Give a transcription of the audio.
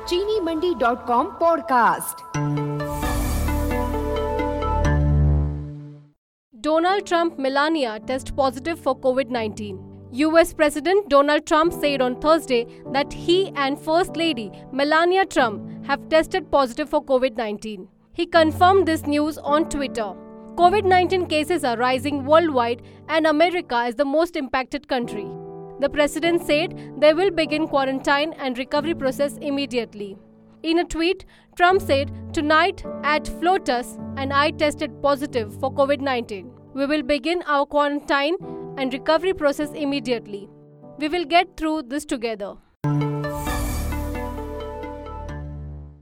चीनीमंडी.com podcast. Donald Trump Melania test positive for COVID-19. US President Donald Trump said on Thursday that he and First Lady Melania Trump have tested positive for COVID-19. He confirmed this news on Twitter. COVID-19 cases are rising worldwide and America is the most impacted country. The president said they will begin quarantine and recovery process immediately. In a tweet, Trump said, "Tonight at Flotus and I tested positive for COVID-19. We will begin our quarantine and recovery process immediately. We will get through this together."